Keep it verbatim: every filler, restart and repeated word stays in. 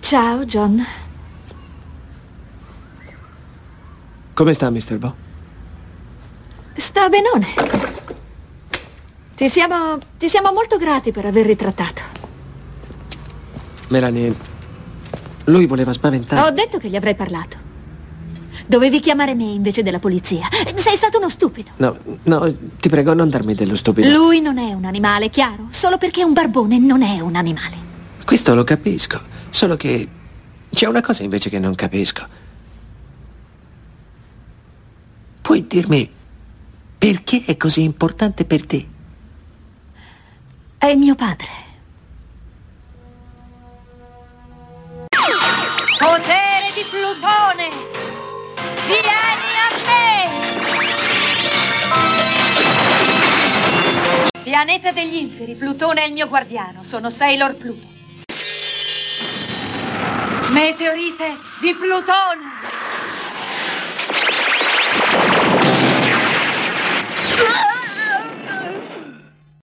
Ciao, John. Come sta, mister Bo? Sta benone. Ti siamo, ti siamo molto grati per aver ritrattato. Melanie, lui voleva spaventare. Ho detto che gli avrei parlato. Dovevi chiamare me invece della polizia. Sei stato uno stupido. No, no, ti prego, non darmi dello stupido. Lui non è un animale, chiaro? Solo perché è un barbone non è un animale. Questo lo capisco, solo che c'è una cosa invece che non capisco. Puoi dirmi perché è così importante per te? È mio padre. Potere di Plutone! Vieni a me! Pianeta degli inferi, Plutone è il mio guardiano. Sono Sailor Pluto. Meteorite di Plutone!